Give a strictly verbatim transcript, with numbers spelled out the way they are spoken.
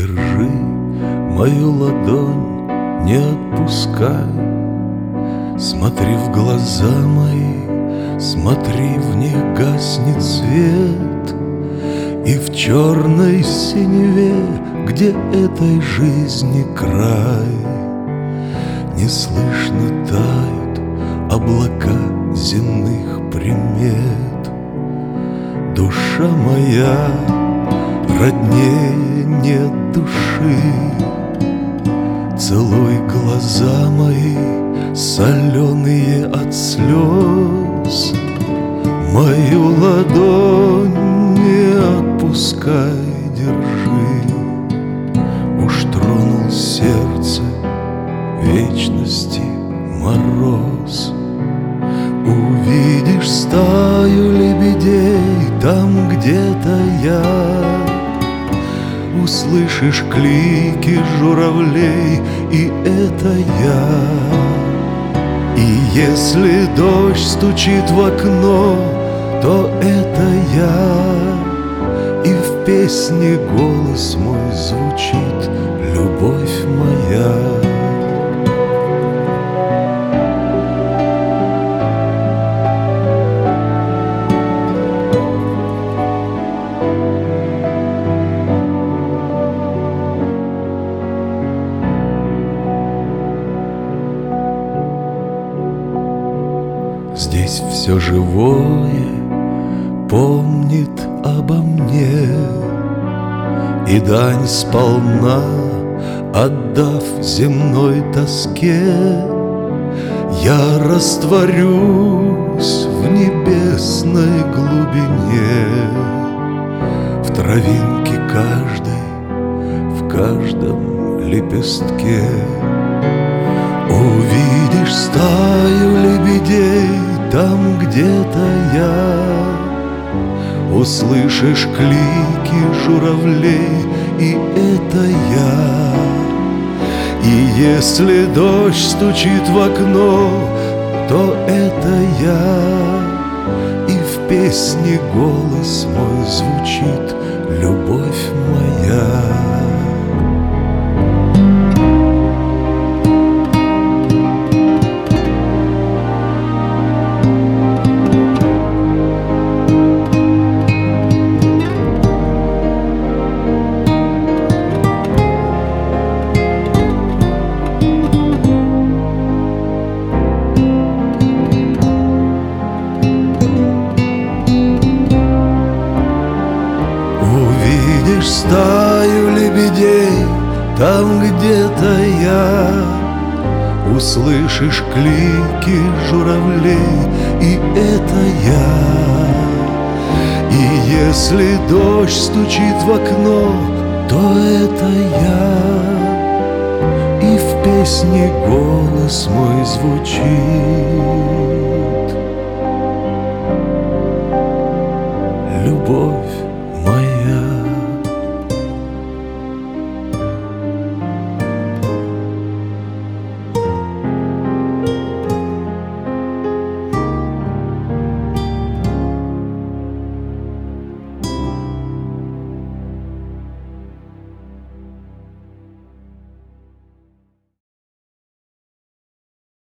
Держи мою ладонь, не отпускай. Смотри в глаза мои, смотри, в них гаснет свет. И в черной синеве, где этой жизни край, неслышно тают облака земных примет. Душа моя, роднее нет души. Целуй глаза мои, соленые от слез. Мою ладонь не отпускай, держи. Уж тронул сердце вечности мороз. Увидишь стаю лебедей там где-то я. Услышишь клики журавлей, и это я. И если дождь стучит в окно, то это я. И в песне голос мой звучит: любовь моя. Здесь все живое помнит обо мне, и дань сполна отдав земной тоске, я растворюсь в небесной глубине, в травинке каждой, в каждом лепестке. Увидишь стаю лебедей там где-то я. Услышишь клики журавлей, и это я. И если дождь стучит в окно, то это я. И в песне голос мой звучит: любовь моя. Увидишь стаю лебедей там где-то я. Услышишь клики журавлей, и это я. И если дождь стучит в окно, то это я. И в песне голос мой звучит: любовь